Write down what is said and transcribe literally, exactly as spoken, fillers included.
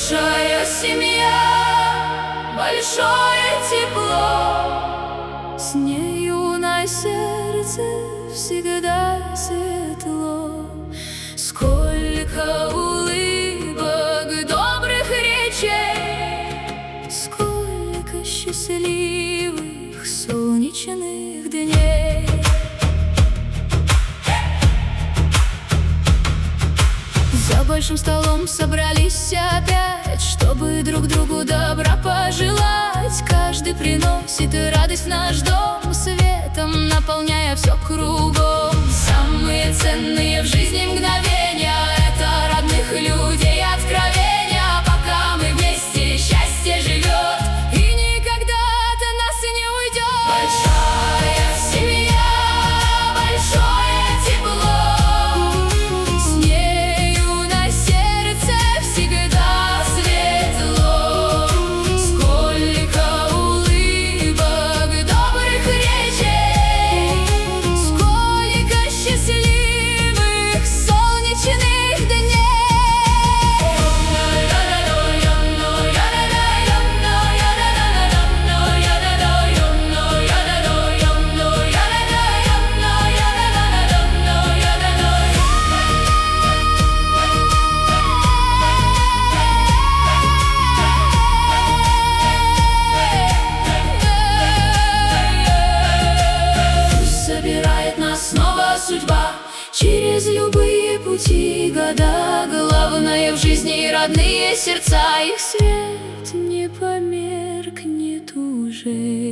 Большая семья, большое тепло, с нею на сердце всегда светло. Сколько улыбок, добрых речей, сколько счастливых солнечных дней. За большим столом собрались опять, чтобы друг другу добра пожелать. Каждый приносит радость в наш дом, светом наполняя все кругом. Самые ценные в жизни мгновения — это родных людей откровения. Пока мы вместе, счастье живет и никогда от нас не уйдет. Большая семья, большое тепло, с нею на сердце всегда светло. Сколько улыбок, добрых речей, сколько счастливых солнечных дней. Собирает нас снова судьба через любые пути, года. Главное в жизни — родные сердца, их свет не померкнет уже.